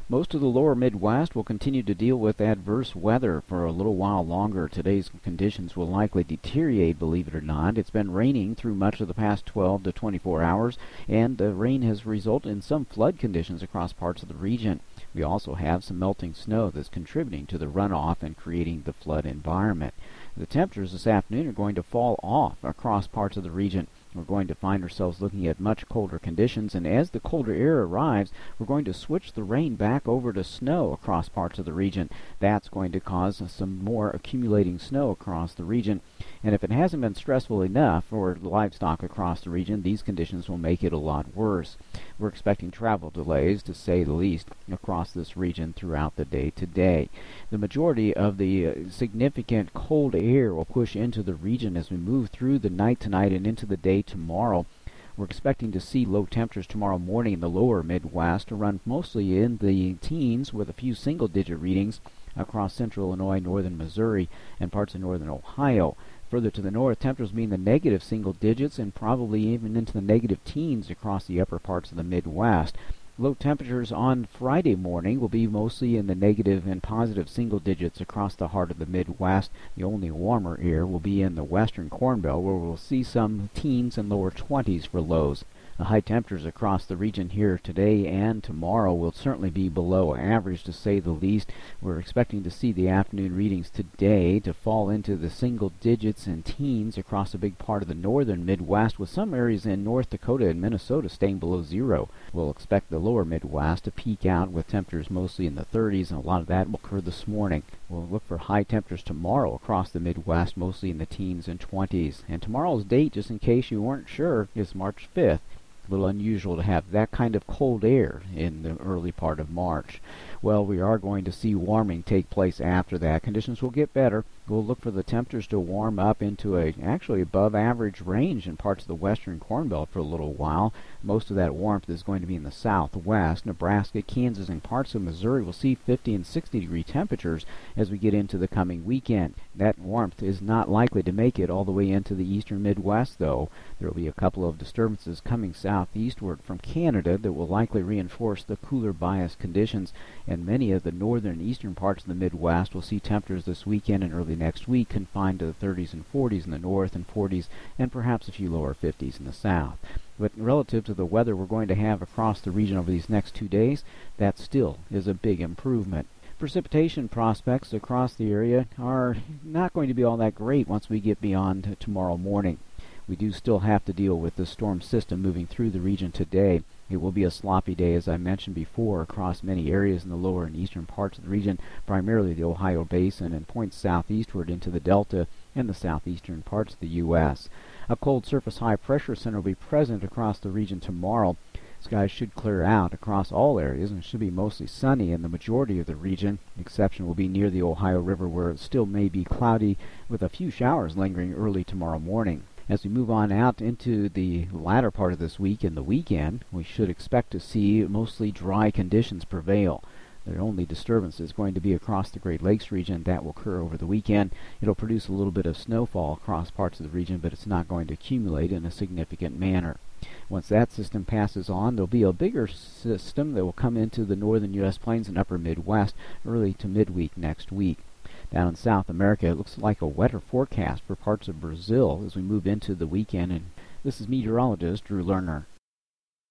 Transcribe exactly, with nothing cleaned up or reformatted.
Most of the lower Midwest will continue to deal with adverse weather for a little while longer. Today's conditions will likely deteriorate, believe it or not. It's been raining through much of the past twelve to twenty-four hours, and the rain has resulted in some flood conditions across parts of the region. We also have some melting snow that's contributing to the runoff and creating the flood environment. The temperatures this afternoon are going to fall off across parts of the region. We're going to find ourselves looking at much colder conditions, and as the colder air arrives, we're going to switch the rain back over to snow across parts of the region. That's going to cause some more accumulating snow across the region, and if it hasn't been stressful enough for livestock across the region, these conditions will make it a lot worse. We're expecting travel delays, to say the least, across this region throughout the day today. The majority of the uh, significant cold air will push into the region as we move through the night tonight and into the day tomorrow. We're expecting to see low temperatures tomorrow morning in the lower Midwest to run mostly in the teens with a few single-digit readings across central Illinois, northern Missouri, and parts of northern Ohio. Further to the north, temperatures will be in the negative single digits and probably even into the negative teens across the upper parts of the Midwest. Low temperatures on Friday morning will be mostly in the negative and positive single digits across the heart of the Midwest. The only warmer air will be in the western Corn Belt, where we'll see some teens and lower twenties for lows. The high temperatures across the region here today and tomorrow will certainly be below average, to say the least. We're expecting to see the afternoon readings today to fall into the single digits and teens across a big part of the northern Midwest, with some areas in North Dakota and Minnesota staying below zero. We'll expect the lower Midwest to peak out with temperatures mostly in the thirties, and a lot of that will occur this morning. We'll look for high temperatures tomorrow across the Midwest, mostly in the teens and twenties. And tomorrow's date, just in case you weren't sure, is March fifth. A little unusual to have that kind of cold air in the early part of March. Well, we are going to see warming take place after that. Conditions will get better. We'll look for the temperatures to warm up into a actually above average range in parts of the western Corn Belt for a little while. Most of that warmth is going to be in the southwest. Nebraska, Kansas, and parts of Missouri will see fifty and sixty degree temperatures as we get into the coming weekend. That warmth is not likely to make it all the way into the eastern Midwest, though. There will be a couple of disturbances coming southeastward from Canada that will likely reinforce the cooler bias conditions, and many of the northern and eastern parts of the Midwest will see temperatures this weekend and early next week confined to the thirties and forties in the north and forties and perhaps a few lower fifties in the south. But relative to the weather we're going to have across the region over these next two days, that still is a big improvement. Precipitation prospects across the area are not going to be all that great once we get beyond tomorrow morning. We do still have to deal with the storm system moving through the region today. It will be a sloppy day, as I mentioned before, across many areas in the lower and eastern parts of the region, primarily the Ohio Basin, and points southeastward into the Delta and the southeastern parts of the U S A cold surface high pressure center will be present across the region tomorrow. Skies should clear out across all areas and should be mostly sunny in the majority of the region. The exception will be near the Ohio River, where it still may be cloudy with a few showers lingering early tomorrow morning. As we move on out into the latter part of this week and the weekend, we should expect to see mostly dry conditions prevail. The only disturbance is going to be across the Great Lakes region. That will occur over the weekend. It'll produce a little bit of snowfall across parts of the region, but it's not going to accumulate in a significant manner. Once that system passes on, there'll be a bigger system that will come into the northern U S plains and upper Midwest early to midweek next week. Down in South America, it looks like a wetter forecast for parts of Brazil as we move into the weekend. And this is meteorologist Drew Lerner.